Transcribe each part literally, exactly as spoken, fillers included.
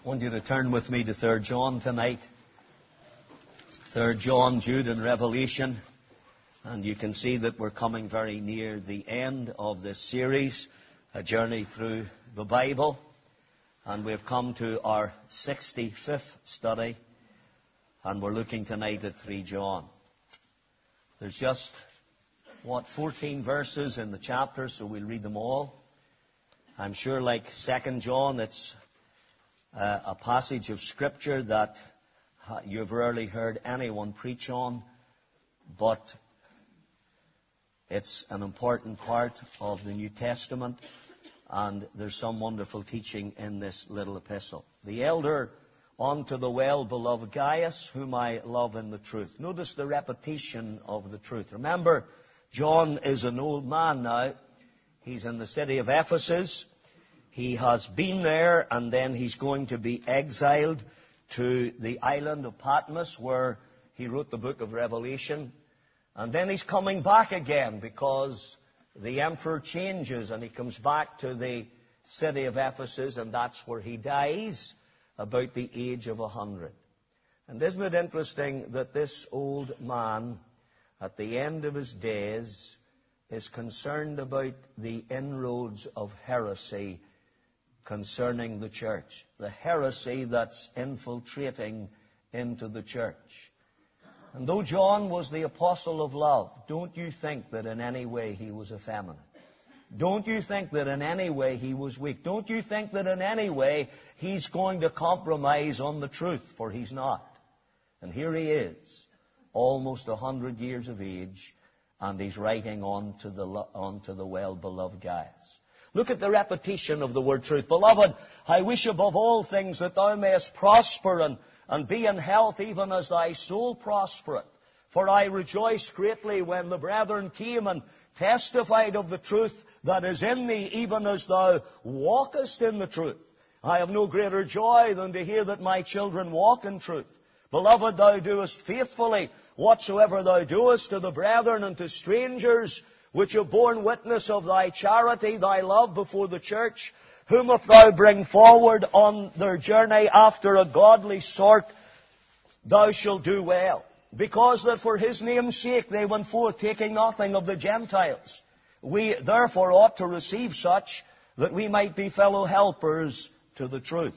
I want you to turn with me to Third John tonight. Third John, Jude, and Revelation. And you can see that we're coming very near the end of this series, a journey through the Bible. And we've come to our sixty-fifth study. And we're looking tonight at Three John. There's just, what, fourteen verses in the chapter, so we'll read them all. I'm sure, like Second John, it's uh, a passage of Scripture that you've rarely heard anyone preach on, but it's an important part of the New Testament, and there's some wonderful teaching in this little epistle. The elder unto the well-beloved Gaius, whom I love in the truth. Notice the repetition of the truth. Remember, John is an old man now. He's in the city of Ephesus. He has been there, and then he's going to be exiled to the island of Patmos, where he wrote the book of Revelation. And then he's coming back again because the emperor changes, and he comes back to the city of Ephesus, and that's where he dies, about the age of a hundred. And isn't it interesting that this old man, at the end of his days, is concerned about the inroads of heresy concerning the church, the heresy that's infiltrating into the church. And though John was the apostle of love, don't you think that in any way he was effeminate? Don't you think that in any way he was weak? Don't you think that in any way he's going to compromise on the truth? For he's not. And here he is, almost a hundred years of age, and he's writing on to the, on to the well-beloved Gaius. Look at the repetition of the word truth. Beloved, I wish above all things that thou mayest prosper and, and be in health even as thy soul prospereth. For I rejoiced greatly when the brethren came and testified of the truth that is in thee, even as thou walkest in the truth. I have no greater joy than to hear that my children walk in truth. Beloved, thou doest faithfully whatsoever thou doest to the brethren and to strangers, which have borne witness of thy charity, thy love before the church, whom if thou bring forward on their journey after a godly sort, thou shalt do well. Because that for his name's sake they went forth, taking nothing of the Gentiles. We therefore ought to receive such, that we might be fellow helpers to the truth.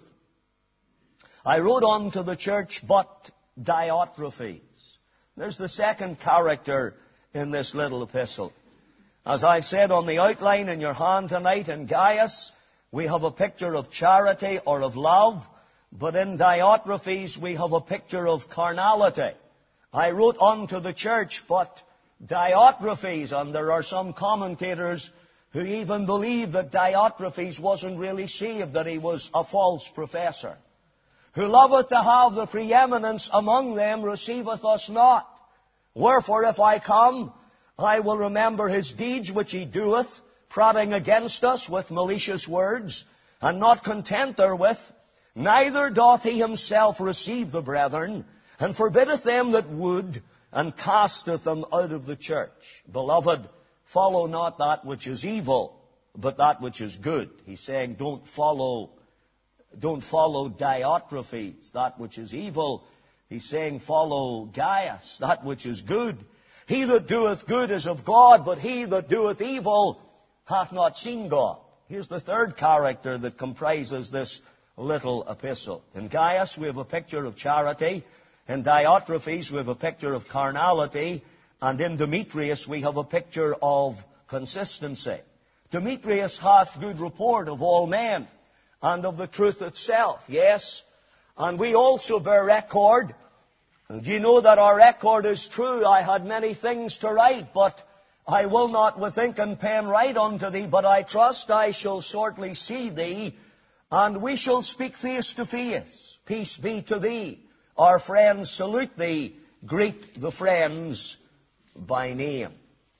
I wrote on to the church, but Diotrephes. There's the second character in this little epistle. As I've said on the outline in your hand tonight, in Gaius, we have a picture of charity or of love, but in Diotrephes we have a picture of carnality. I wrote unto the church, but Diotrephes, and there are some commentators who even believe that Diotrephes wasn't really saved, that he was a false professor. Who loveth to have the preeminence among them receiveth us not. Wherefore, if I come, I will remember his deeds which he doeth, prating against us with malicious words, and not content therewith, neither doth he himself receive the brethren, and forbiddeth them that would, and casteth them out of the church. Beloved, follow not that which is evil, but that which is good. He's saying, don't follow, don't follow Diotrephes, that which is evil. He's saying, follow Gaius, that which is good. He that doeth good is of God, but he that doeth evil hath not seen God. Here's the third character that comprises this little epistle. In Gaius, we have a picture of charity. In Diotrephes, we have a picture of carnality. And in Demetrius, we have a picture of consistency. Demetrius hath good report of all men, and of the truth itself. Yes, and we also bear record. And you know that our record is true. I had many things to write, but I will not with ink and pen write unto thee, but I trust I shall shortly see thee, and we shall speak face to face. Peace be to thee. Our friends salute thee. Greet the friends by name.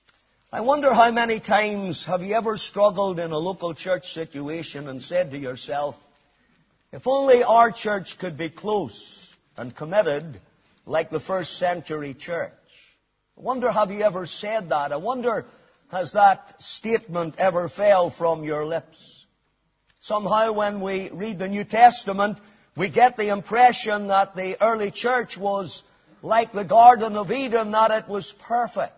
I wonder how many times have you ever struggled in a local church situation and said to yourself, if only our church could be close and committed like the first century church. I wonder, have you ever said that? I wonder, has that statement ever fell from your lips? Somehow when we read the New Testament, We get the impression that the early church was like the Garden of Eden, that it was perfect.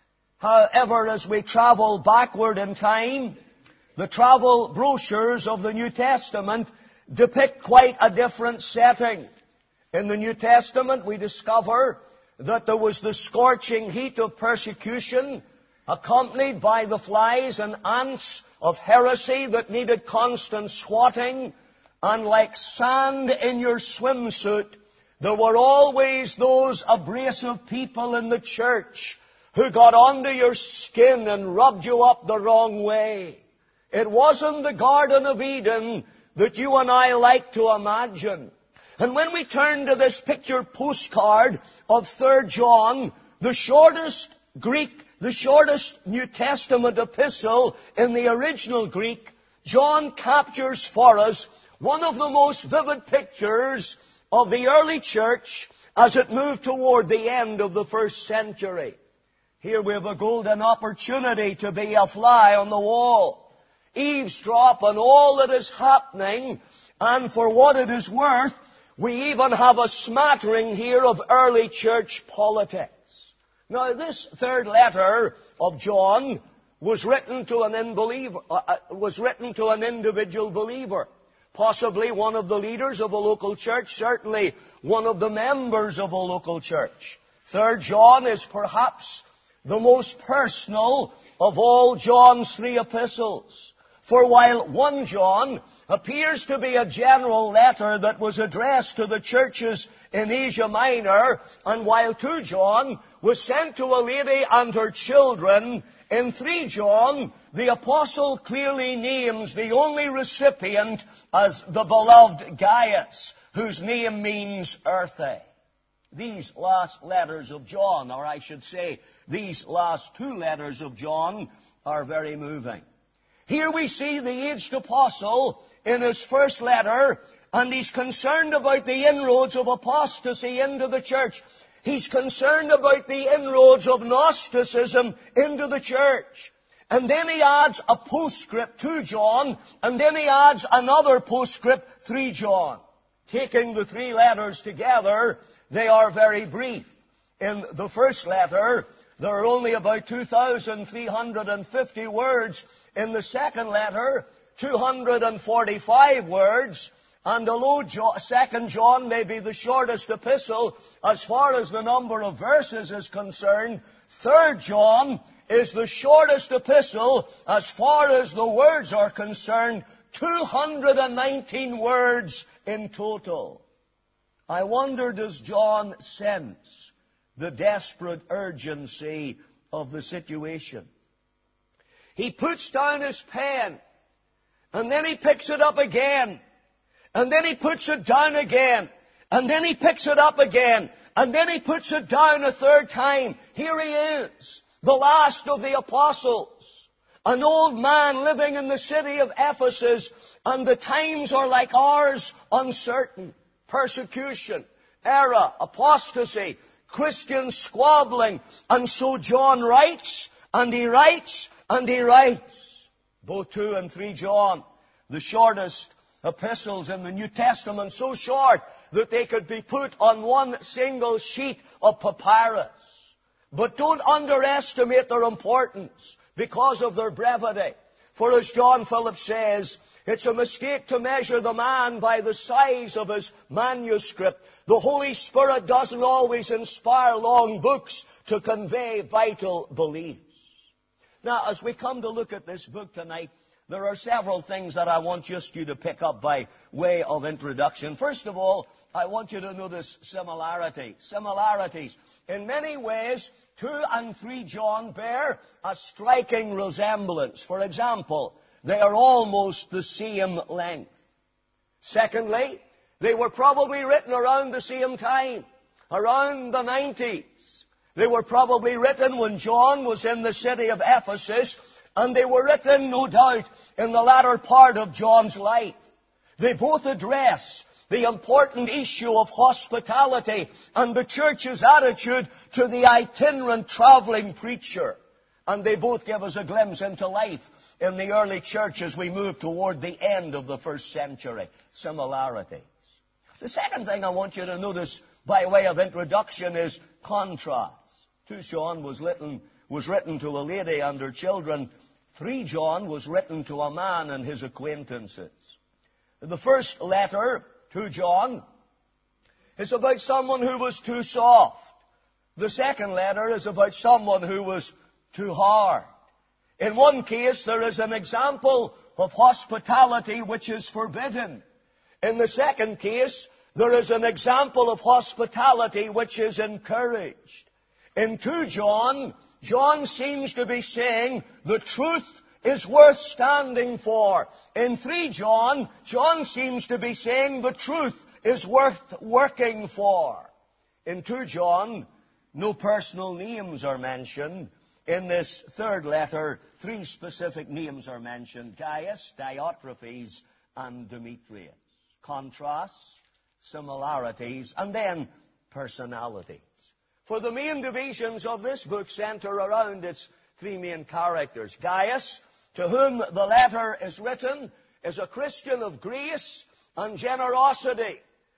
However, as we travel backward in time, the travel brochures of the New Testament depict quite a different setting. In the New Testament, we discover that there was the scorching heat of persecution, accompanied by the flies and ants of heresy that needed constant swatting, and like sand in your swimsuit, there were always those abrasive people in the church who got under your skin and rubbed you up the wrong way. It wasn't the Garden of Eden that you and I like to imagine. And when we turn to this picture postcard of Third John, the shortest Greek, the shortest New Testament epistle in the original Greek, John captures for us one of the most vivid pictures of the early church as it moved toward the end of the first century. Here we have a golden opportunity to be a fly on the wall, eavesdrop on all that is happening, and for what it is worth, we even have a smattering here of early church politics. Now, this third letter of John was written to an unbeliever, uh, was written to an individual believer. Possibly one of the leaders of a local church, certainly one of the members of a local church. Third John is perhaps the most personal of all John's three epistles. For while First John appears to be a general letter that was addressed to the churches in Asia Minor, and while Second John was sent to a lady and her children, in Third John, the apostle clearly names the only recipient as the beloved Gaius, whose name means earthy. These last letters of John, or I should say, these last two letters of John, are very moving. Here we see the aged apostle in his first letter, and he's concerned about the inroads of apostasy into the church. He's concerned about the inroads of Gnosticism into the church. And then he adds a postscript to John, and then he adds another postscript, Third John. Taking the three letters together, they are very brief. In the first letter, there are only about two thousand three hundred fifty words. In the second letter, two hundred forty-five words. And although Second John may be the shortest epistle as far as the number of verses is concerned, Third John is the shortest epistle as far as the words are concerned, two hundred nineteen words in total. I wonder, does John sense the desperate urgency of the situation? He puts down his pen, and then he picks it up again, and then he puts it down again, and then he picks it up again, and then he puts it down a third time. Here he is, the last of the apostles, an old man living in the city of Ephesus, and the times are like ours, uncertain. Persecution, error, apostasy, Christians squabbling. And so John writes, and he writes, and he writes. Both two and three John, the shortest epistles in the New Testament, so short that they could be put on one single sheet of papyrus. But don't underestimate their importance because of their brevity. For as John Phillips says, it's a mistake to measure the man by the size of his manuscript. The Holy Spirit doesn't always inspire long books to convey vital beliefs. Now, as we come to look at this book tonight, there are several things that I want just you to pick up by way of introduction. First of all, I want you to notice similarity. Similarities. In many ways, two and three John bear a striking resemblance. For example, they are almost the same length. Secondly, they were probably written around the same time, around the nineties. They were probably written when John was in the city of Ephesus, and they were written, no doubt, in the latter part of John's life. They both address the important issue of hospitality and the church's attitude to the itinerant traveling preacher. And they both give us a glimpse into life in the early church as we move toward the end of the first century. Similarities. The second thing I want you to notice by way of introduction is contrast. Two John was written, was written to a lady and her children. Three John was written to a man and his acquaintances. The first letter, Two John, is about someone who was too soft. The second letter is about someone who was too hard. In one case, there is an example of hospitality which is forbidden. In the second case, there is an example of hospitality which is encouraged. In Two John, John seems to be saying the truth is worth standing for. In Three John, John seems to be saying the truth is worth working for. In Two John, no personal names are mentioned. In this third letter, three specific names are mentioned: Gaius, Diotrephes, and Demetrius. Contrasts, similarities, and then personalities. For the main divisions of this book center around its three main characters. Gaius, to whom the letter is written, is a Christian of grace and generosity.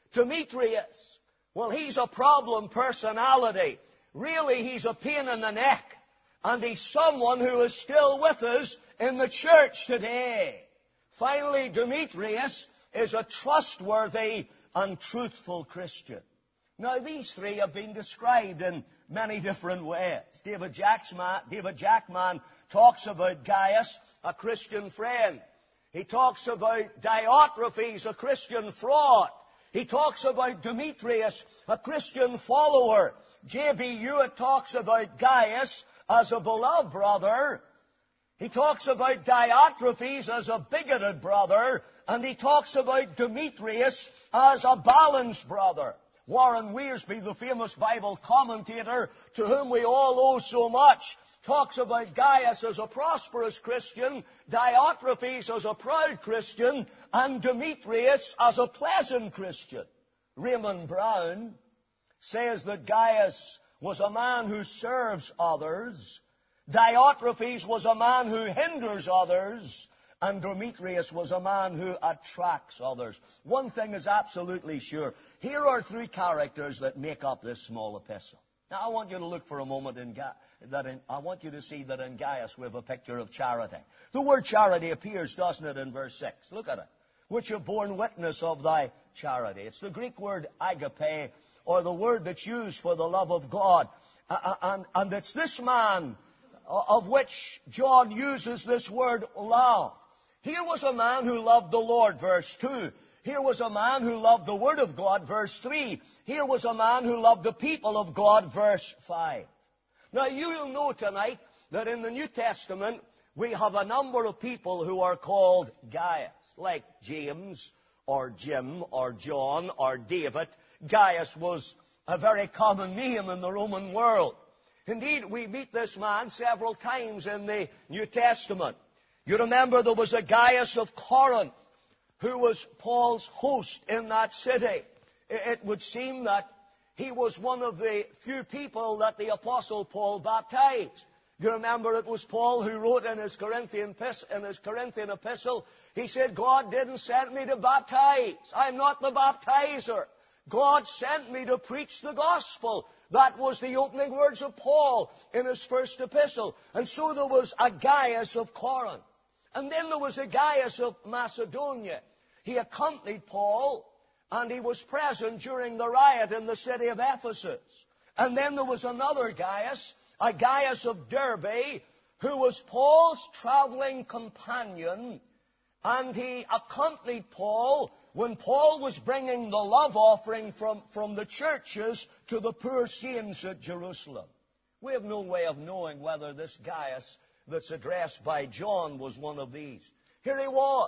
Demetrius, well, he's a problem personality. Really, he's a pain in the neck. And he's someone who is still with us in the church today. Finally, Demetrius is a trustworthy and truthful Christian. Now, these three have been described in many different ways. David Jackman, David Jackman talks about Gaius, a Christian friend. He talks about Diotrephes, a Christian fraud. He talks about Demetrius, a Christian follower. J B Hewitt talks about Gaius as a beloved brother. He talks about Diotrephes as a bigoted brother. And he talks about Demetrius as a balanced brother. Warren Wiersbe, the famous Bible commentator to whom we all owe so much, talks about Gaius as a prosperous Christian, Diotrephes as a proud Christian, and Demetrius as a pleasant Christian. Raymond Brown says that Gaius was a man who serves others, Diotrephes was a man who hinders others, and Demetrius was a man who attracts others. One thing is absolutely sure. Here are three characters that make up this small epistle. Now, I want you to look for a moment in Ga- that in, I want you to see that in Gaius we have a picture of charity. The word charity appears, doesn't it, in verse six? Look at it. Which have borne witness of thy charity. It's the Greek word agape, or the word that's used for the love of God. Uh, and, and it's this man of which John uses this word love. Here was a man who loved the Lord, verse two. Here was a man who loved the Word of God, verse three. Here was a man who loved the people of God, verse five. Now, you will know tonight that in the New Testament, we have a number of people who are called Gaius, like James, or Jim, or John, or David. Gaius was a very common name in the Roman world. Indeed, we meet this man several times in the New Testament. You remember there was a Gaius of Corinth who was Paul's host in that city. It would seem that he was one of the few people that the Apostle Paul baptized. You remember it was Paul who wrote in his Corinthian, in his Corinthian epistle, he said, God didn't send me to baptize. I'm not the baptizer. God sent me to preach the gospel. That was the opening words of Paul in his first epistle. And so there was a Gaius of Corinth. And then there was a Gaius of Macedonia. He accompanied Paul, and he was present during the riot in the city of Ephesus. And then there was another Gaius, a Gaius of Derbe, who was Paul's traveling companion, and he accompanied Paul when Paul was bringing the love offering from, from the churches to the poor saints at Jerusalem. We have no way of knowing whether this Gaius that's addressed by John was one of these. Here he was.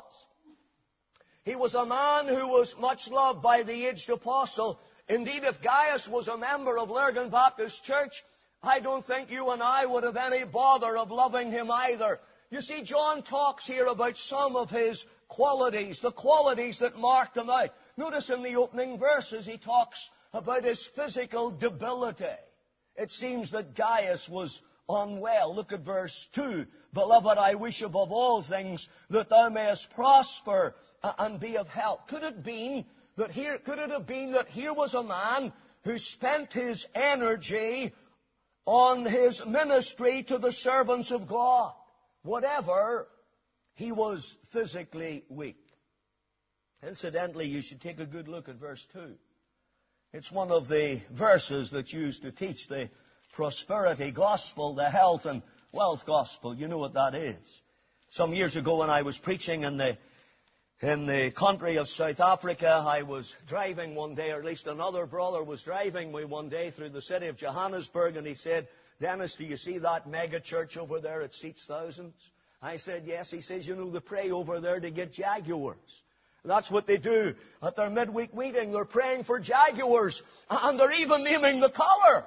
He was a man who was much loved by the aged apostle. Indeed, if Gaius was a member of Lurgan Baptist Church, I don't think you and I would have any bother of loving him either. You see, John talks here about some of his qualities, the qualities that marked him out. Notice in the opening verses he talks about his physical debility. It seems that Gaius was unwell. Look at verse two. Beloved, I wish above all things that thou mayest prosper and be of health. Could it be That here, could it have been that here was a man who spent his energy on his ministry to the servants of God, whatever, he was physically weak. Incidentally, you should take a good look at verse two. It's one of the verses that's used to teach the prosperity gospel, the health and wealth gospel. You know what that is. Some years ago when I was preaching in the in the country of South Africa, I was driving one day, or at least another brother was driving me one day through the city of Johannesburg, and he said, "Dennis, do you see that mega church over there? It seats thousands." I said, "Yes." He says, "You know, they pray over there to get jaguars." That's what they do at their midweek meeting. They're praying for jaguars, and they're even naming the color.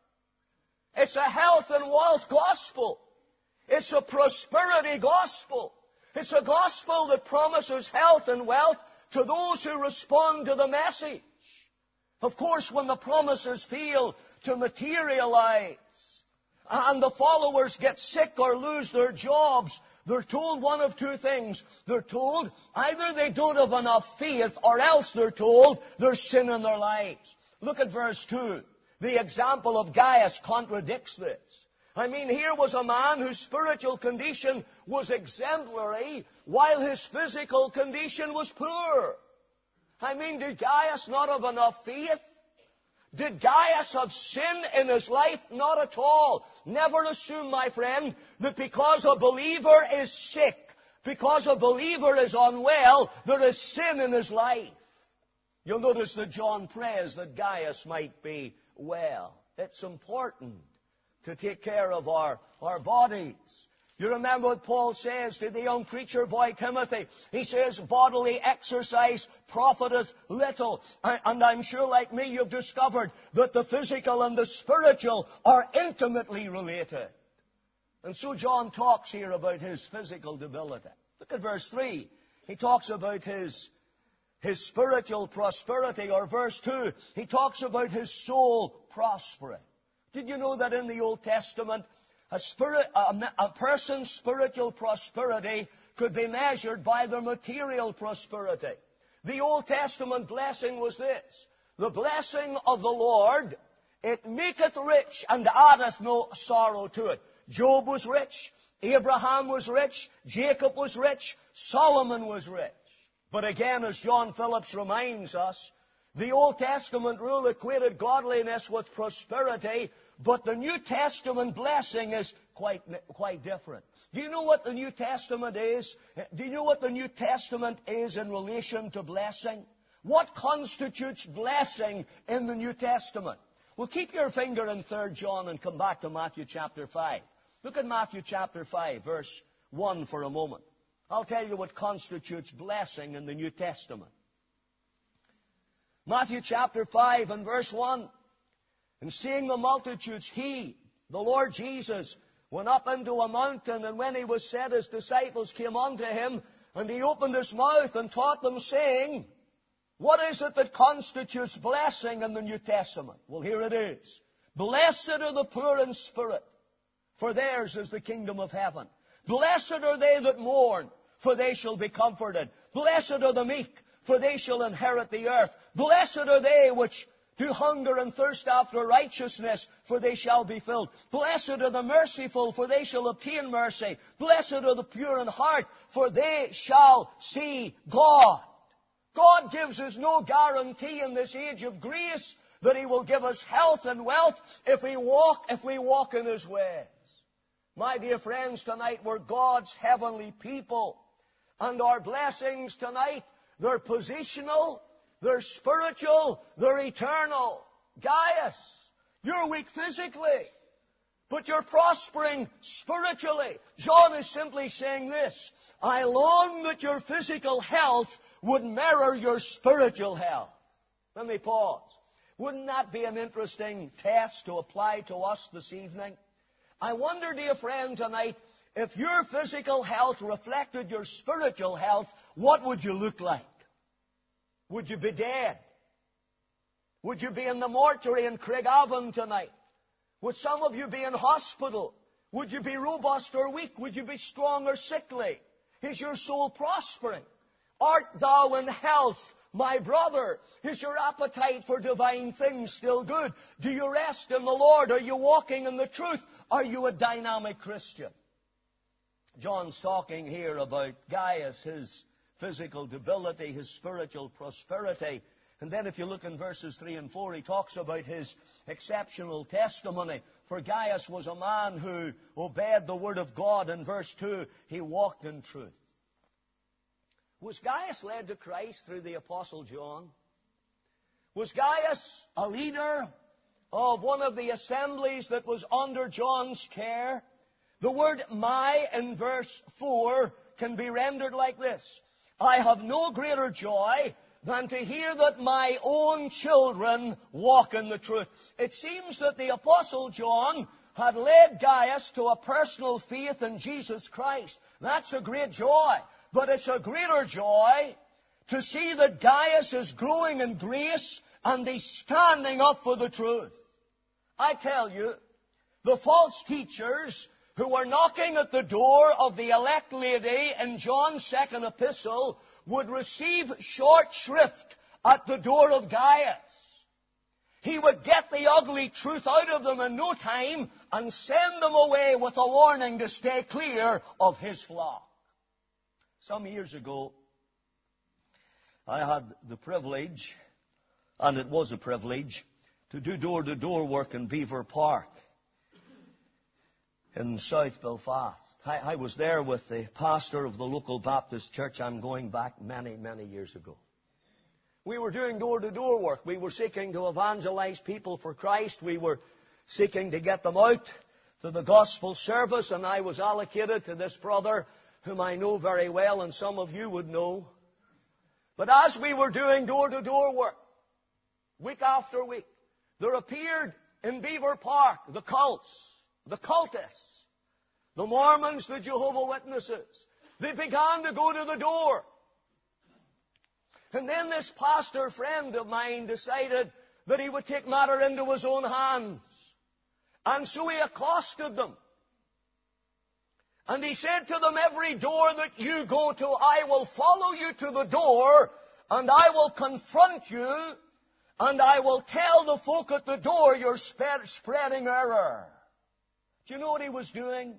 It's a health and wealth gospel. It's a prosperity gospel. It's a gospel that promises health and wealth to those who respond to the message. Of course, when the promises fail to materialize and the followers get sick or lose their jobs, they're told one of two things. They're told either they don't have enough faith, or else they're told there's sin in their lives. Look at verse two. The example of Gaius contradicts this. I mean, here was a man whose spiritual condition was exemplary, while his physical condition was poor. I mean, did Gaius not have enough faith? Did Gaius have sin in his life? Not at all. Never assume, my friend, that because a believer is sick, because a believer is unwell, there is sin in his life. You'll notice that John prays that Gaius might be well. It's important to take care of our, our bodies. You remember what Paul says to the young preacher boy Timothy. He says, bodily exercise profiteth little. And I'm sure, like me, you've discovered that the physical and the spiritual are intimately related. And so John talks here about his physical debility. Look at verse three. He talks about his, his spiritual prosperity. Or verse two, he talks about his soul prospering. Did you know that in the Old Testament, a, spirit, a, a person's spiritual prosperity could be measured by their material prosperity? The Old Testament blessing was this: the blessing of the Lord, it maketh rich and addeth no sorrow to it. Job was rich, Abraham was rich, Jacob was rich, Solomon was rich. But again, as John Phillips reminds us, the Old Testament rule equated godliness with prosperity, but the New Testament blessing is quite, quite different. Do you know what the New Testament is? Do you know what the New Testament is in relation to blessing? What constitutes blessing in the New Testament? Well, keep your finger in Third John and come back to Matthew chapter five. Look at Matthew chapter five, verse one for a moment. I'll tell you what constitutes blessing in the New Testament. Matthew chapter five and verse one. And seeing the multitudes, he, the Lord Jesus, went up into a mountain, and when he was set, his disciples came unto him, and he opened his mouth and taught them, saying, what is it that constitutes blessing in the New Testament? Well, here it is. Blessed are the poor in spirit, for theirs is the kingdom of heaven. Blessed are they that mourn, for they shall be comforted. Blessed are the meek, for they shall inherit the earth. Blessed are they which do hunger and thirst after righteousness, for they shall be filled. Blessed are the merciful, for they shall obtain mercy. Blessed are the pure in heart, for they shall see God. God gives us no guarantee in this age of grace that He will give us health and wealth if we walk, if we walk in His ways. My dear friends, tonight we're God's heavenly people, and our blessings tonight, they're positional, they're spiritual, they're eternal. Gaius, you're weak physically, but you're prospering spiritually. John is simply saying this: I long that your physical health would mirror your spiritual health. Let me pause. Wouldn't that be an interesting test to apply to us this evening? I wonder, dear friend, tonight, if your physical health reflected your spiritual health, what would you look like? Would you be dead? Would you be in the mortuary in Craigavon tonight? Would some of you be in hospital? Would you be robust or weak? Would you be strong or sickly? Is your soul prospering? Art thou in health, My brother, is your appetite for divine things still good? Do you rest in the Lord? Are you walking in the truth? Are you a dynamic Christian? John's talking here about Gaius, his physical debility, his spiritual prosperity. And then if you look in verses three and four, he talks about his exceptional testimony. For Gaius was a man who obeyed the word of God. In verse two, he walked in truth. Was Gaius led to Christ through the Apostle John? Was Gaius a leader of one of the assemblies that was under John's care? The word my in verse four can be rendered like this. I have no greater joy than to hear that my own children walk in the truth. It seems that the Apostle John had led Gaius to a personal faith in Jesus Christ. That's a great joy. But it's a greater joy to see that Gaius is growing in grace and he's standing up for the truth. I tell you, the false teachers who were knocking at the door of the elect lady in John's second epistle would receive short shrift at the door of Gaius. He would get the ugly truth out of them in no time and send them away with a warning to stay clear of his flock. Some years ago, I had the privilege, and it was a privilege, to do door-to-door work in Beaver Park in South Belfast. I, I was there with the pastor of the local Baptist church. I'm going back many, many years ago. We were doing door-to-door work. We were seeking to evangelize people for Christ. We were seeking to get them out to the gospel service, and I was allocated to this brother whom I know very well, and some of you would know. But as we were doing door-to-door work, week after week, there appeared in Beaver Park the cults, the cultists, the Mormons, the Jehovah's Witnesses. They began to go to the door. And then this pastor friend of mine decided that he would take matter into his own hands. And so he accosted them. And he said to them, every door that you go to, I will follow you to the door, and I will confront you, and I will tell the folk at the door you're spreading error. Do you know what he was doing?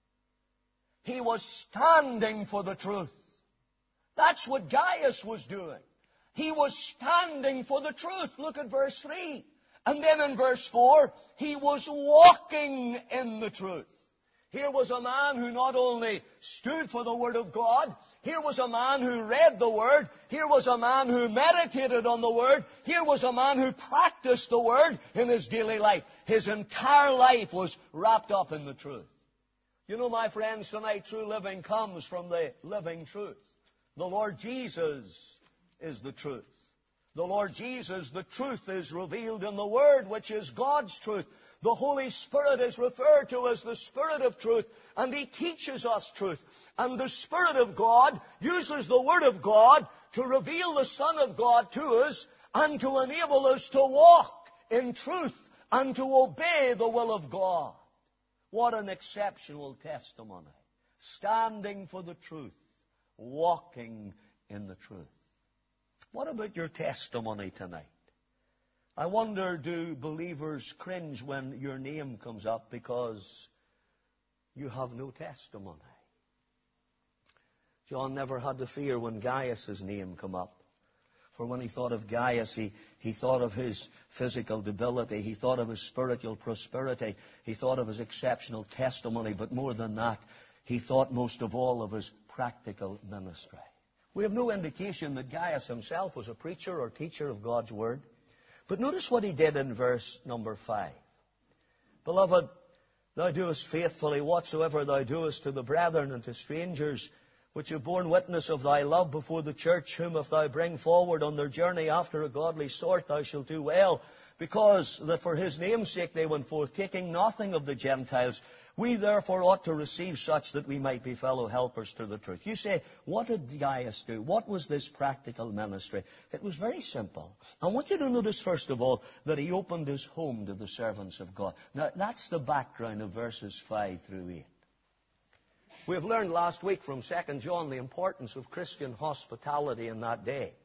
He was standing for the truth. That's what Gaius was doing. He was standing for the truth. Look at verse three. And then in verse four, he was walking in the truth. Here was a man who not only stood for the Word of God, here was a man who read the Word, here was a man who meditated on the Word, here was a man who practiced the Word in his daily life. His entire life was wrapped up in the truth. You know, my friends, tonight true living comes from the living truth. The Lord Jesus is the truth. The Lord Jesus, the truth, is revealed in the Word, which is God's truth. The Holy Spirit is referred to as the Spirit of truth, and He teaches us truth. And the Spirit of God uses the Word of God to reveal the Son of God to us and to enable us to walk in truth and to obey the will of God. What an exceptional testimony. Standing for the truth, walking in the truth. What about your testimony tonight? I wonder, do believers cringe when your name comes up because you have no testimony? John never had to fear when Gaius' name came up. For when he thought of Gaius, he, he thought of his physical debility, he thought of his spiritual prosperity, he thought of his exceptional testimony, but more than that, he thought most of all of his practical ministry. We have no indication that Gaius himself was a preacher or teacher of God's Word. But notice what he did in verse number five. Beloved, thou doest faithfully whatsoever thou doest to the brethren and to strangers, which have borne witness of thy love before the church, whom if thou bring forward on their journey after a godly sort, thou shalt do well, because that for his name's sake they went forth, taking nothing of the Gentiles. We therefore ought to receive such that we might be fellow helpers to the truth. You say, what did Gaius do? What was this practical ministry? It was very simple. I want you to notice, first of all, that he opened his home to the servants of God. Now, that's the background of verses five through eight. We have learned last week from Second John the importance of Christian hospitality in that day.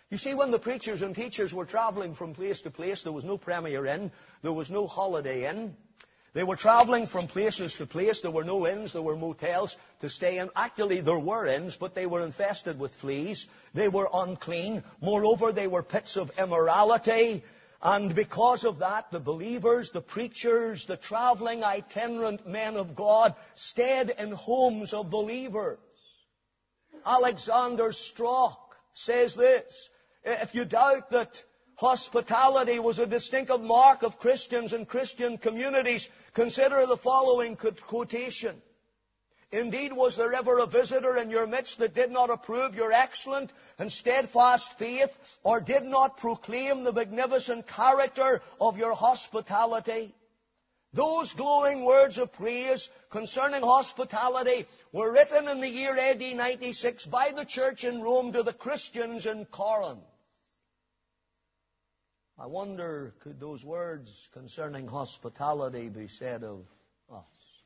You see, when the preachers and teachers were traveling from place to place, there was no Premier Inn, there was no Holiday Inn. They were traveling from places to place. There were no inns, there were motels to stay in. Actually, there were inns, but they were infested with fleas. They were unclean. Moreover, they were pits of immorality. And because of that, the believers, the preachers, the traveling itinerant men of God stayed in homes of believers. Alexander Strauch says this: if you doubt that hospitality was a distinctive mark of Christians and Christian communities, consider the following quotation. Indeed, was there ever a visitor in your midst that did not approve your excellent and steadfast faith, or did not proclaim the magnificent character of your hospitality? Those glowing words of praise concerning hospitality were written in the year A D ninety-six by the church in Rome to the Christians in Corinth. I wonder, could those words concerning hospitality be said of us?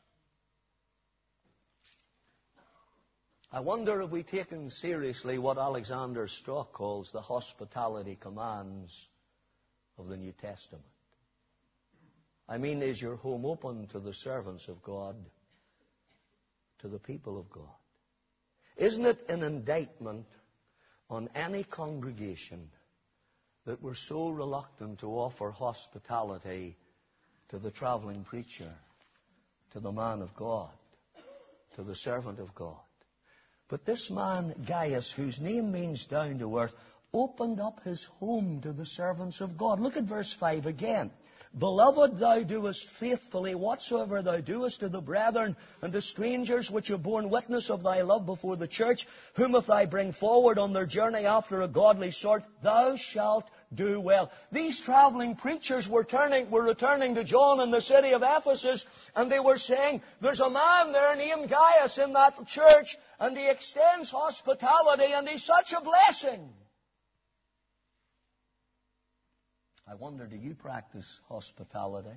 I wonder if we've taken seriously what Alexander Strauch calls the hospitality commands of the New Testament. I mean, is your home open to the servants of God, to the people of God? Isn't it an indictment on any congregation that we're so reluctant to offer hospitality to the traveling preacher, to the man of God, to the servant of God? But this man, Gaius, whose name means down to earth, opened up his home to the servants of God. Look at verse five again. Beloved, thou doest faithfully whatsoever thou doest to the brethren and to strangers which have borne witness of thy love before the church, whom if thou bring forward on their journey after a godly sort, thou shalt do well. These traveling preachers were, turning, were returning to John in the city of Ephesus, and they were saying, there's a man there named Gaius in that church, and he extends hospitality, and he's such a blessing. I wonder, do you practice hospitality?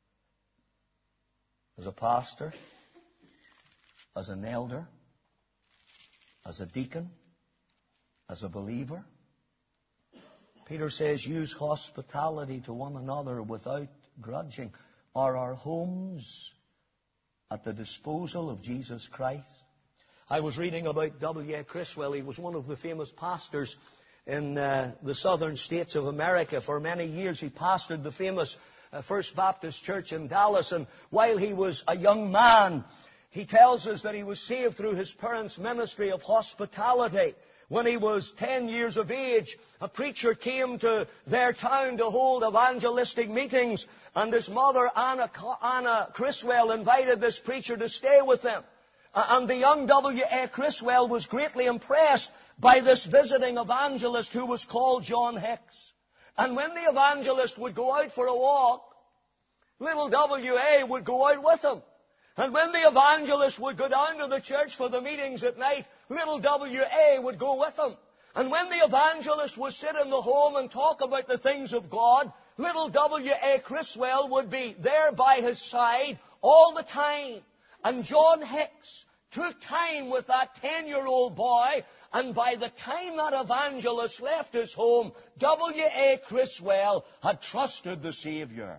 As a pastor? As an elder? As a deacon? As a believer? Peter says, use hospitality to one another without grudging. Are our homes at the disposal of Jesus Christ? I was reading about W A Criswell. He was one of the famous pastors in uh, the southern states of America. For many years he pastored the famous uh, First Baptist Church in Dallas. And while he was a young man, he tells us that he was saved through his parents' ministry of hospitality. When he was ten years of age, a preacher came to their town to hold evangelistic meetings, and his mother, Anna, Anna Criswell, invited this preacher to stay with them. And the young W A Criswell was greatly impressed by this visiting evangelist who was called John Hicks. And when the evangelist would go out for a walk, little W A would go out with him. And when the evangelist would go down to the church for the meetings at night, little W A would go with him. And when the evangelist would sit in the home and talk about the things of God, little W A Criswell would be there by his side all the time. And John Hicks took time with that ten-year-old boy, and by the time that evangelist left his home, W A Criswell had trusted the Savior.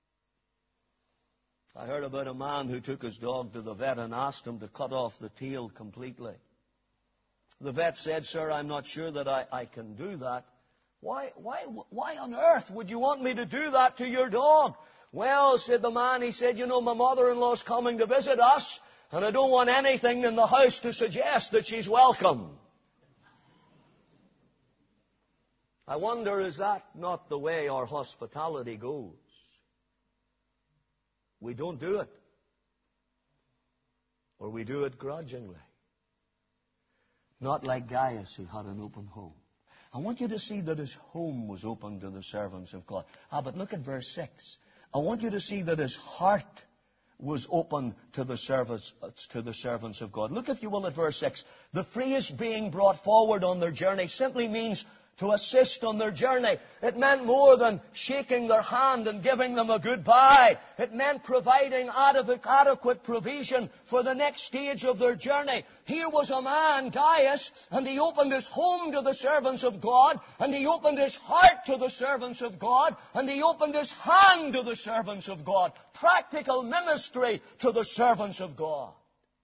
I heard about a man who took his dog to the vet and asked him to cut off the tail completely. The vet said, "Sir, I'm not sure that I, I can do that." Why, why, why on earth would you want me to do that to your dog? "Well," said the man, he said, "you know, my mother-in-law's coming to visit us, and I don't want anything in the house to suggest that she's welcome." I wonder, is that not the way our hospitality goes? We don't do it. Or we do it grudgingly. Not like Gaius, who had an open home. I want you to see that his home was open to the servants of God. Ah, but look at verse six. I want you to see that his heart was open to the servants, to the servants of God. Look, if you will, at verse six. The phrase "being brought forward on their journey" simply means to assist on their journey. It meant more than shaking their hand and giving them a goodbye. It meant providing adequate provision for the next stage of their journey. Here was a man, Gaius, and he opened his home to the servants of God, and he opened his heart to the servants of God, and he opened his hand to the servants of God. Practical ministry to the servants of God.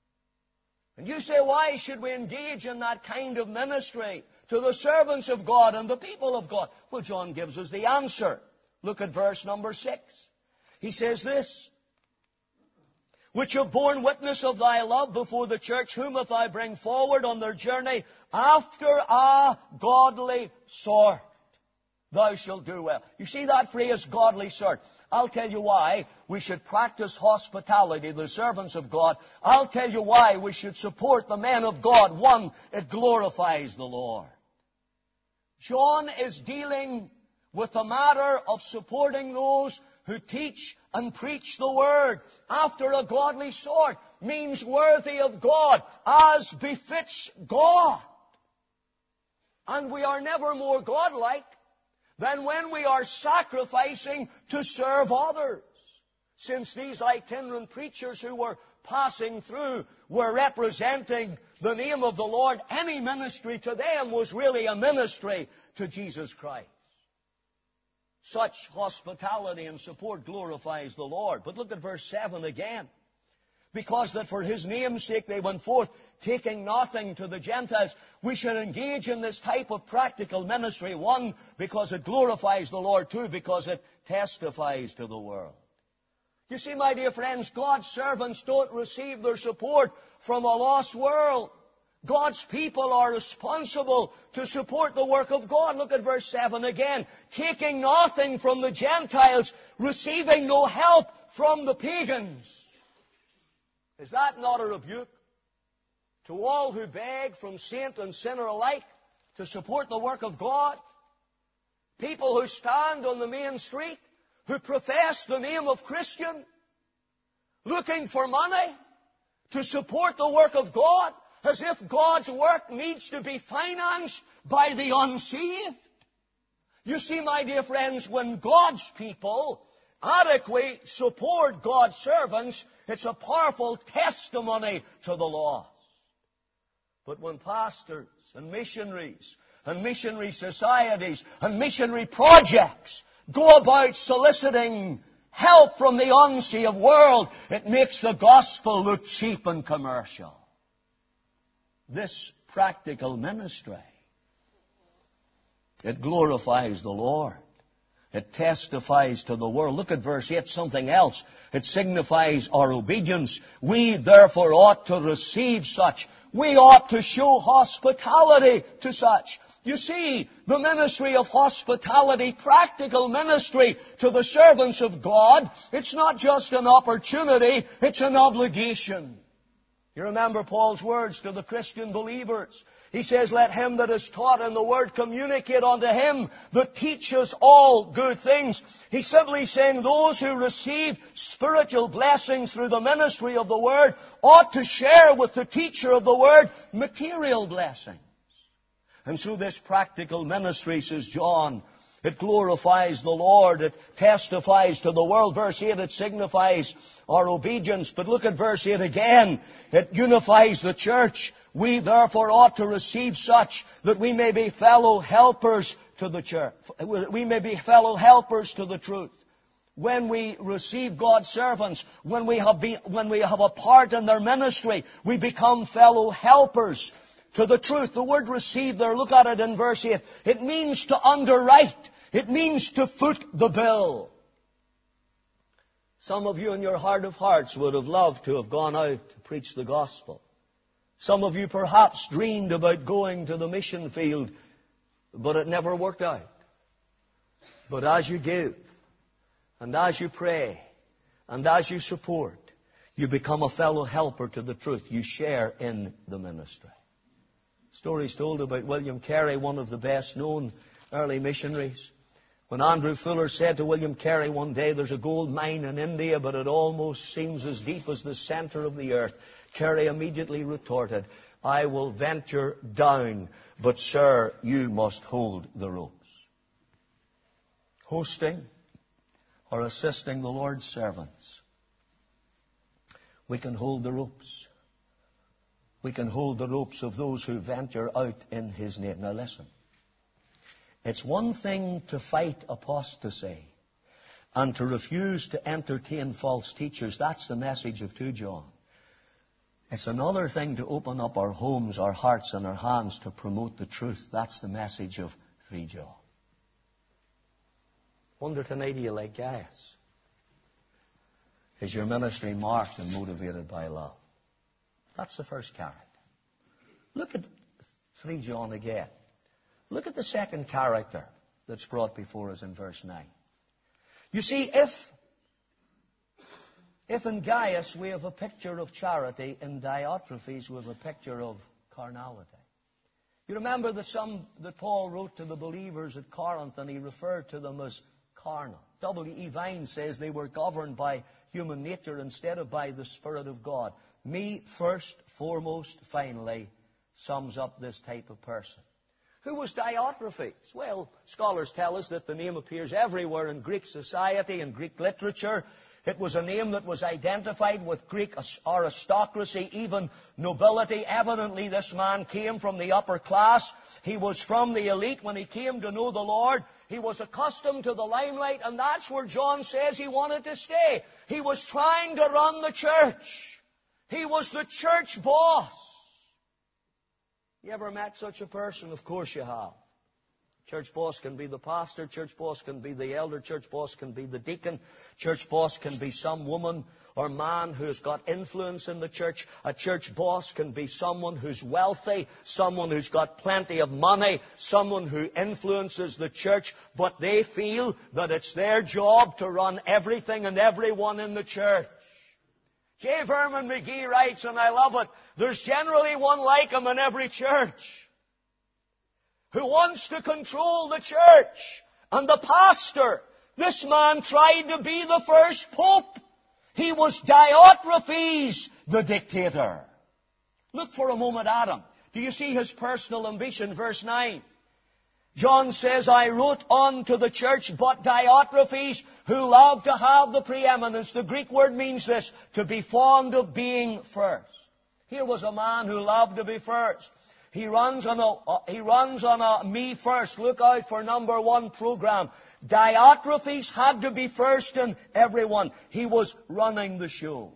And you say, why should we engage in that kind of ministry to the servants of God and the people of God? Well, John gives us the answer. Look at verse number six. He says this, which have borne witness of thy love before the church, whom if I bring forward on their journey after a godly sort, thou shalt do well. You see that phrase, godly sort? I'll tell you why we should practice hospitality, the servants of God. I'll tell you why we should support the men of God. One, it glorifies the Lord. John is dealing with the matter of supporting those who teach and preach the Word after a godly sort, means worthy of God, as befits God. And we are never more godlike than when we are sacrificing to serve others. Since these itinerant preachers who were passing through were representing the name of the Lord, any ministry to them was really a ministry to Jesus Christ. Such hospitality and support glorifies the Lord. But look at verse seven again. Because that for His name's sake they went forth, taking nothing to the Gentiles. We should engage in this type of practical ministry. One, because it glorifies the Lord. Two, because it testifies to the world. You see, my dear friends, God's servants don't receive their support from a lost world. God's people are responsible to support the work of God. Look at verse seven again. Taking nothing from the Gentiles, receiving no help from the pagans. Is that not a rebuke to all who beg from saint and sinner alike to support the work of God? People who stand on the main street, who profess the name of Christian, looking for money to support the work of God, as if God's work needs to be financed by the unsaved. You see, my dear friends, when God's people adequately support God's servants, it's a powerful testimony to the lost. But when pastors and missionaries and missionary societies and missionary projects go about soliciting help from the unsaved world, it makes the gospel look cheap and commercial. This practical ministry, it glorifies the Lord. It testifies to the world. Look at verse eight, something else. It signifies our obedience. We therefore ought to receive such. We ought to show hospitality to such. You see, the ministry of hospitality, practical ministry to the servants of God, it's not just an opportunity, it's an obligation. You remember Paul's words to the Christian believers. He says, let him that is taught in the Word communicate unto him that teaches all good things. He's simply saying those who receive spiritual blessings through the ministry of the Word ought to share with the teacher of the Word material blessings. And through this practical ministry, says John, it glorifies the Lord. It testifies to the world. Verse eight, it signifies our obedience. But look at verse eight again. It unifies the church. We therefore ought to receive such that we may be fellow helpers to the church. We may be fellow helpers to the truth. When we receive God's servants, when we have been, when we have a part in their ministry, we become fellow helpers to the truth. The word receive there, look at it in verse eight. It means to underwrite. It means to foot the bill. Some of you in your heart of hearts would have loved to have gone out to preach the gospel. Some of you perhaps dreamed about going to the mission field, but it never worked out. But as you give, and as you pray, and as you support, you become a fellow helper to the truth. You share in the ministry. Stories told about William Carey, one of the best known early missionaries. When Andrew Fuller said to William Carey one day, there's a gold mine in India, but it almost seems as deep as the center of the earth, Carey immediately retorted, I will venture down, but, sir, you must hold the ropes. Hosting or assisting the Lord's servants, we can hold the ropes. We can hold the ropes of those who venture out in His name. Now listen. It's one thing to fight apostasy and to refuse to entertain false teachers. That's the message of Second John. It's another thing to open up our homes, our hearts, and our hands to promote the truth. That's the message of Second John. Wonder tonight, do you like Gaius? Is your ministry marked and motivated by love? That's the first character. Look at Second John again. Look at the second character that's brought before us in verse nine. You see, if, if in Gaius we have a picture of charity, in Diotrephes we have a picture of carnality. You remember that some that Paul wrote to the believers at Corinth, and he referred to them as carnal. W E Vine says they were governed by human nature instead of by the Spirit of God. Me, first, foremost, finally, sums up this type of person. Who was Diotrephes? Well, scholars tell us that the name appears everywhere in Greek society and Greek literature. It was a name that was identified with Greek aristocracy, even nobility. Evidently, this man came from the upper class. He was from the elite when he came to know the Lord. He was accustomed to the limelight, and that's where John says he wanted to stay. He was trying to run the church. He was the church boss. You ever met such a person? Of course you have. Church boss can be the pastor. Church boss can be the elder. Church boss can be the deacon. Church boss can be some woman or man who's got influence in the church. A church boss can be someone who's wealthy, someone who's got plenty of money, someone who influences the church, but they feel that it's their job to run everything and everyone in the church. J. Vernon McGee writes, and I love it, there's generally one like him in every church who wants to control the church and the pastor. This man tried to be the first pope. He was Diotrephes, the dictator. Look for a moment at him. Do you see his personal ambition? Verse nine. John says, I wrote on to the church, but Diotrephes, who loved to have the preeminence. The Greek word means this, to be fond of being first. Here was a man who loved to be first. He runs on a, uh, he runs on a me first. Look out for number one program. Diotrephes had to be first in everyone. He was running the show.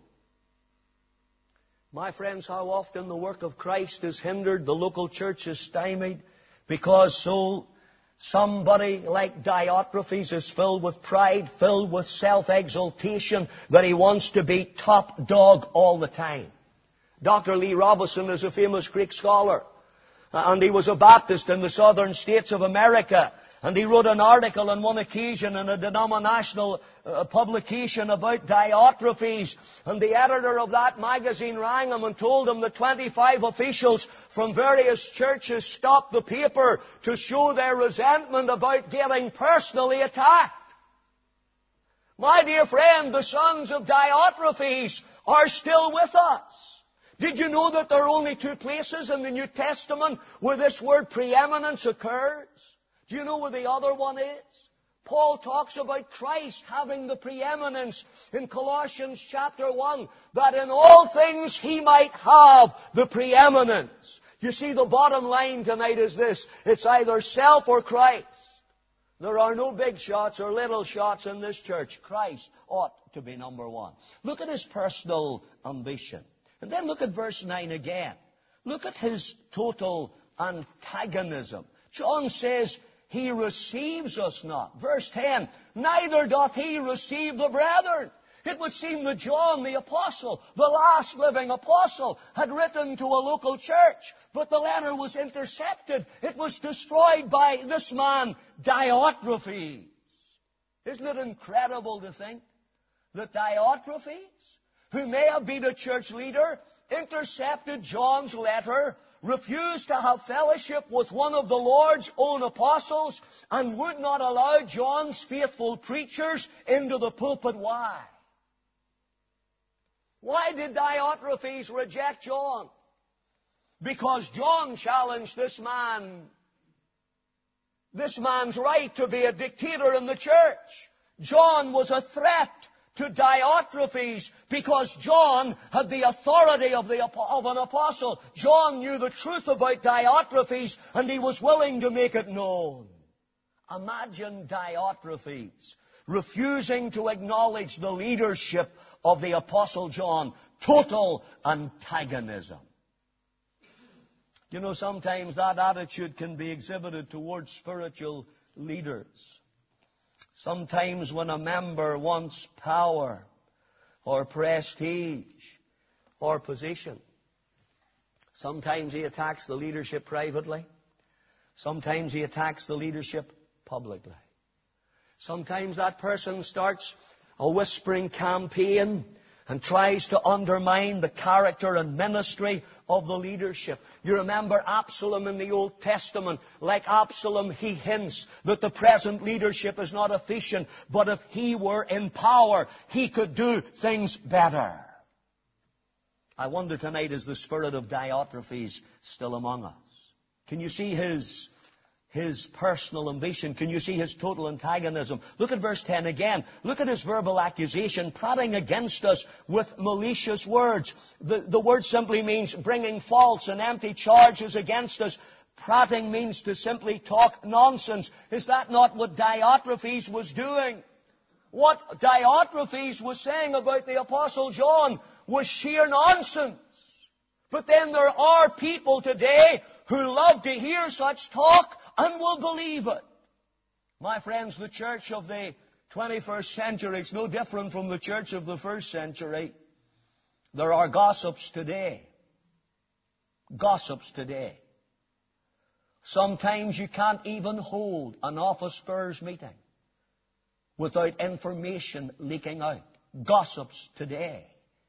My friends, how often the work of Christ is hindered, the local church is stymied, because so somebody like Diotrephes is filled with pride, filled with self-exaltation, that he wants to be top dog all the time. Doctor Lee Robison is a famous Greek scholar, and he was a Baptist in the southern states of America. And he wrote an article on one occasion in a denominational uh, publication about Diotrephes. And the editor of that magazine rang him and told him that twenty-five officials from various churches stopped the paper to show their resentment about getting personally attacked. My dear friend, the sons of Diotrephes are still with us. Did you know that there are only two places in the New Testament where this word preeminence occurs? Do you know where the other one is? Paul talks about Christ having the preeminence in Colossians chapter one, that in all things He might have the preeminence. You see, the bottom line tonight is this. It's either self or Christ. There are no big shots or little shots in this church. Christ ought to be number one. Look at his personal ambition. And then look at verse nine again. Look at his total antagonism. John says, He receives us not. Verse ten, neither doth He receive the brethren. It would seem that John the apostle, the last living apostle, had written to a local church, but the letter was intercepted. It was destroyed by this man, Diotrephes. Isn't it incredible to think that Diotrephes, who may have been a church leader, intercepted John's letter, refused to have fellowship with one of the Lord's own apostles, and would not allow John's faithful preachers into the pulpit? Why? Why did Diotrephes reject John? because John challenged this man, this man's right to be a dictator in the church. John was a threat to Diotrephes because John had the authority of, the, of an apostle. John knew the truth about Diotrephes, and he was willing to make it known. Imagine Diotrephes refusing to acknowledge the leadership of the apostle John. Total antagonism. You know, sometimes that attitude can be exhibited towards spiritual leaders. Sometimes when a member wants power or prestige or position, sometimes he attacks the leadership privately. Sometimes he attacks the leadership publicly. Sometimes that person starts a whispering campaign and tries to undermine the character and ministry of the leadership. You remember Absalom in the Old Testament. Like Absalom, he hints that the present leadership is not efficient, but if he were in power, he could do things better. I wonder tonight, is the spirit of Diotrephes still among us? Can you see his His personal ambition? Can you see his total antagonism? Look at verse ten again. Look at his verbal accusation, plotting against us with malicious words. The, the word simply means bringing false and empty charges against us. Prating means to simply talk nonsense. Is that not what Diotrephes was doing? What Diotrephes was saying about the Apostle John was sheer nonsense. But then there are people today who love to hear such talk and will believe it. My friends, the church of the twenty-first century is no different from the church of the first century. There are gossips today. Gossips today. Sometimes you can't even hold an office spurs meeting without information leaking out. Gossips today.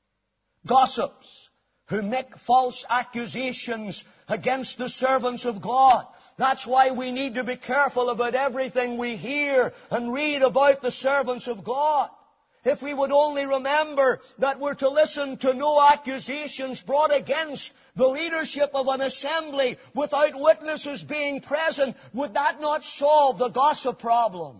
Gossips who make false accusations against the servants of God. That's why we need to be careful about everything we hear and read about the servants of God. If we would only remember that we're to listen to no accusations brought against the leadership of an assembly without witnesses being present, would that not solve the gossip problem?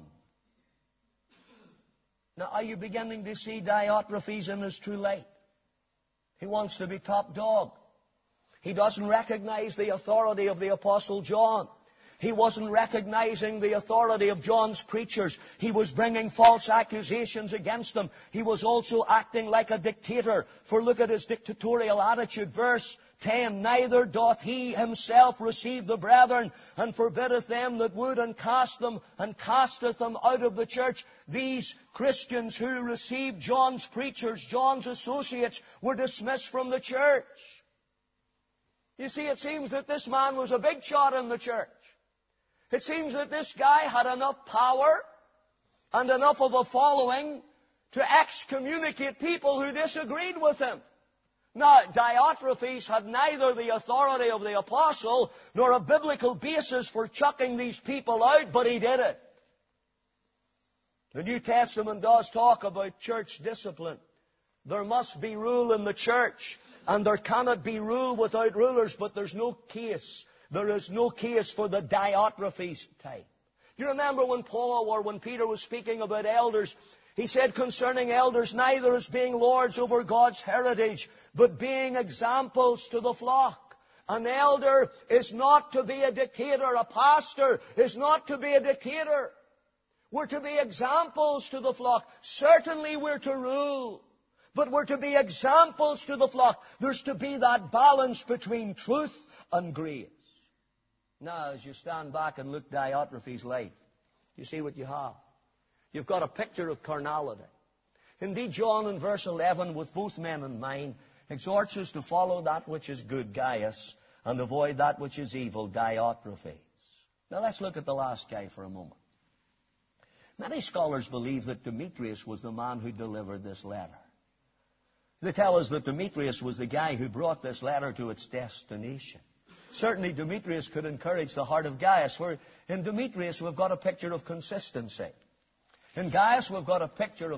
Now, are you beginning to see Diotrephes in his true light? He wants to be top dog. He doesn't recognize the authority of the Apostle John. He wasn't recognizing the authority of John's preachers. He was bringing false accusations against them. He was also acting like a dictator. For look at his dictatorial attitude. Verse ten, neither doth he himself receive the brethren, and forbiddeth them that would, and cast them, and casteth them out of the church. These Christians who received John's preachers, John's associates, were dismissed from the church. You see, it seems that this man was a big shot in the church. It seems that this guy had enough power and enough of a following to excommunicate people who disagreed with him. Now, Diotrephes had neither the authority of the apostle nor a biblical basis for chucking these people out, but he did it. The New Testament does talk about church discipline. There must be rule in the church, and there cannot be rule without rulers, but there's no case. There is no case for the Diotrephes type. You remember when Paul or when Peter was speaking about elders, he said concerning elders, neither as being lords over God's heritage, but being examples to the flock. An elder is not to be a dictator. A pastor is not to be a dictator. We're to be examples to the flock. Certainly we're to rule, but we're to be examples to the flock. There's to be that balance between truth and grace. Now, as you stand back and look Diotrephes' life, you see what you have. You've got a picture of carnality. Indeed, John in verse eleven, with both men in mind, exhorts us to follow that which is good, Gaius, and avoid that which is evil, Diotrephes. Now let's look at the last guy for a moment. Many scholars believe that Demetrius was the man who delivered this letter. They tell us that Demetrius was the guy who brought this letter to its destination. Certainly Demetrius could encourage the heart of Gaius, for in Demetrius we've got a picture of consistency. In Gaius we've got a picture of,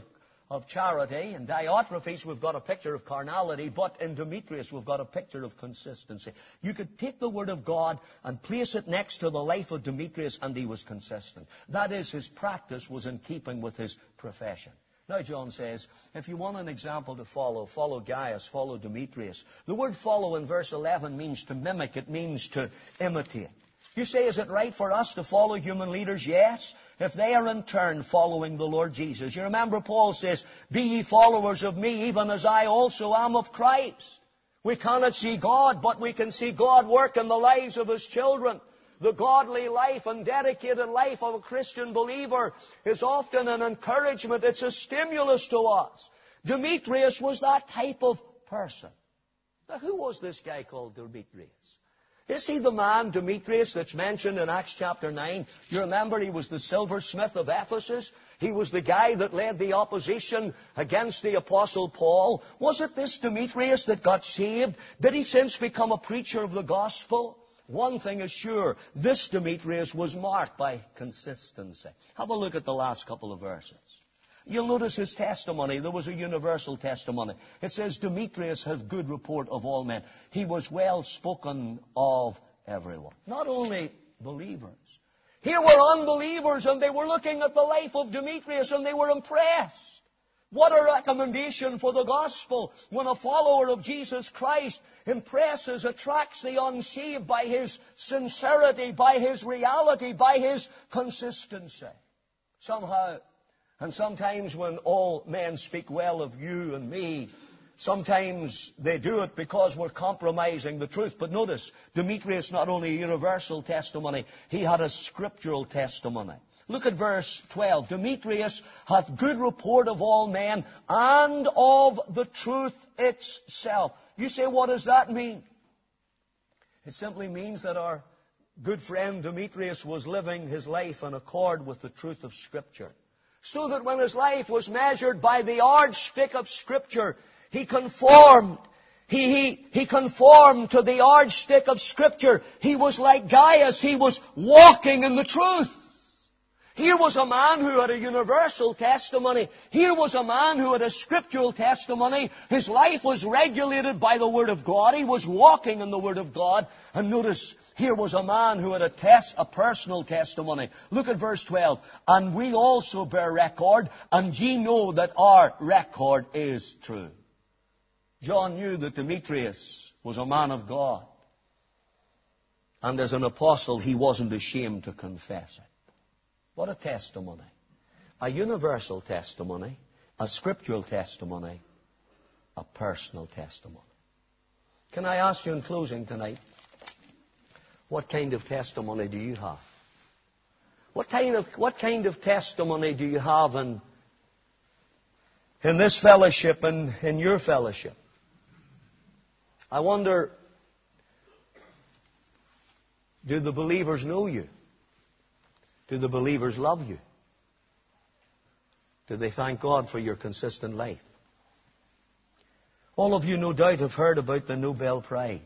of charity. In Diotrephes, we've got a picture of carnality, but in Demetrius, we've got a picture of consistency. You could take the Word of God and place it next to the life of Demetrius, and he was consistent. That is, his practice was in keeping with his profession. Now, John says, if you want an example to follow, follow Gaius, follow Demetrius. The word follow in verse eleven means to mimic. It means to imitate. You say, is it right for us to follow human leaders? Yes, if they are in turn following the Lord Jesus. You remember Paul says, be ye followers of me, even as I also am of Christ. We cannot see God, but we can see God work in the lives of His children. The godly life and dedicated life of a Christian believer is often an encouragement. It's a stimulus to us. Demetrius was that type of person. Now, who was this guy called Demetrius? Is he the man, Demetrius, that's mentioned in Acts chapter nine? You remember he was the silversmith of Ephesus? He was the guy that led the opposition against the Apostle Paul. Was it this Demetrius that got saved? Did he since become a preacher of the gospel? One thing is sure, this Demetrius was marked by consistency. Have a look at the last couple of verses. You'll notice his testimony. There was a universal testimony. It says, Demetrius has good report of all men. He was well spoken of everyone. Not only believers. Here were unbelievers, and they were looking at the life of Demetrius, and they were impressed. What a recommendation for the gospel when a follower of Jesus Christ impresses, attracts the unsaved by his sincerity, by his reality, by his consistency. Somehow, and sometimes when all men speak well of you and me, sometimes they do it because we're compromising the truth. But notice, Demetrius not only a universal testimony, he had a scriptural testimony. Look at verse twelve. Demetrius hath good report of all men and of the truth itself. You say, what does that mean? It simply means that our good friend Demetrius was living his life in accord with the truth of Scripture. So that when his life was measured by the yardstick of Scripture, he conformed. He, he, he conformed to the yardstick of Scripture. He was like Gaius. He was walking in the truth. Here was a man who had a universal testimony. Here was a man who had a scriptural testimony. His life was regulated by the Word of God. He was walking in the Word of God. And notice, here was a man who had a test, a personal testimony. Look at verse twelve. And we also bear record, and ye know that our record is true. John knew that Demetrius was a man of God. And as an apostle, he wasn't ashamed to confess it. What a testimony. A universal testimony, a scriptural testimony, a personal testimony. Can I ask you in closing tonight, what kind of testimony do you have? What kind of, what kind of testimony do you have in, in this fellowship and in your fellowship? I wonder, do the believers know you? Do the believers love you? Do they thank God for your consistent life? All of you no doubt have heard about the Nobel Prize.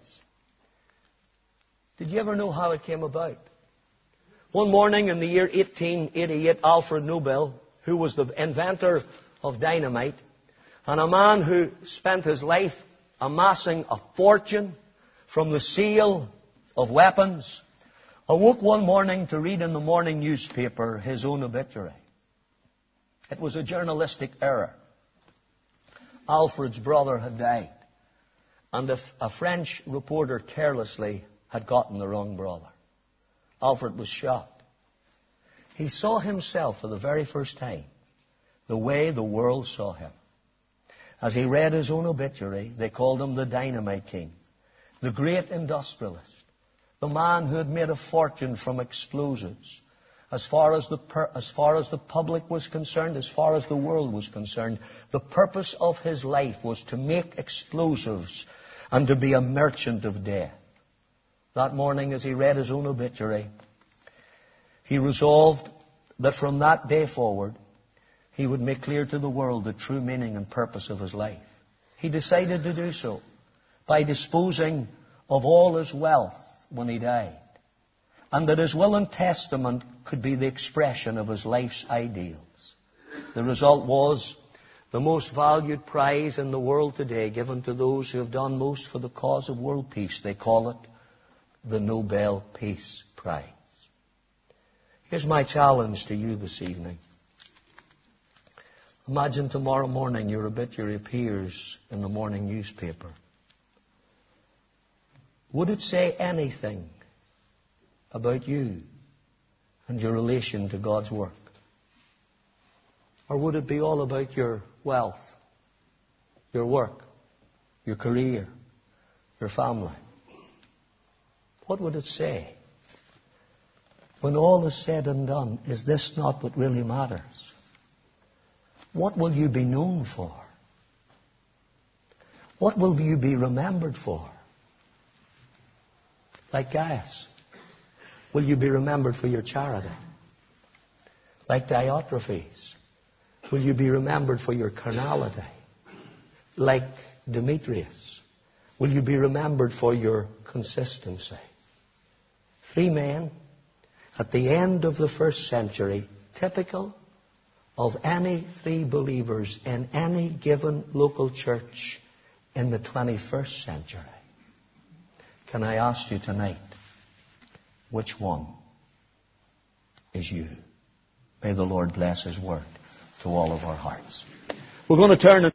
Did you ever know how it came about? One morning in the year eighteen eighty-eight, Alfred Nobel, who was the inventor of dynamite, and a man who spent his life amassing a fortune from the sale of weapons, awoke one morning to read in the morning newspaper his own obituary. It was a journalistic error. Alfred's brother had died, and a, a French reporter carelessly had gotten the wrong brother. Alfred was shocked. He saw himself for the very first time the way the world saw him. As he read his own obituary, they called him the Dynamite King, the great industrialist, the man who had made a fortune from explosives. As far as the per, as far as the public was concerned, as far as the world was concerned, the purpose of his life was to make explosives and to be a merchant of death. That morning, as he read his own obituary, he resolved that from that day forward, he would make clear to the world the true meaning and purpose of his life. He decided to do so by disposing of all his wealth when he died, and that his will and testament could be the expression of his life's ideals. The result was The most valued prize in the world today, given to those who have done most for the cause of world peace. They call it the Nobel Peace Prize. Here's my challenge to you this evening. Imagine tomorrow morning your obituary appears in the morning newspaper. Would it say anything about you and your relation to God's work? Or would it be all about your wealth, your work, your career, your family? What would it say? When all is said and done, is this not what really matters? What will you be known for? What will you be remembered for? Like Gaius, will you be remembered for your charity? Like Diotrephes, will you be remembered for your carnality? Like Demetrius, will you be remembered for your consistency? Three men at the end of the first century, typical of any three believers in any given local church in the twenty-first century. Can I ask you tonight, which one is you? May the Lord bless His word to all of our hearts. We're going to turn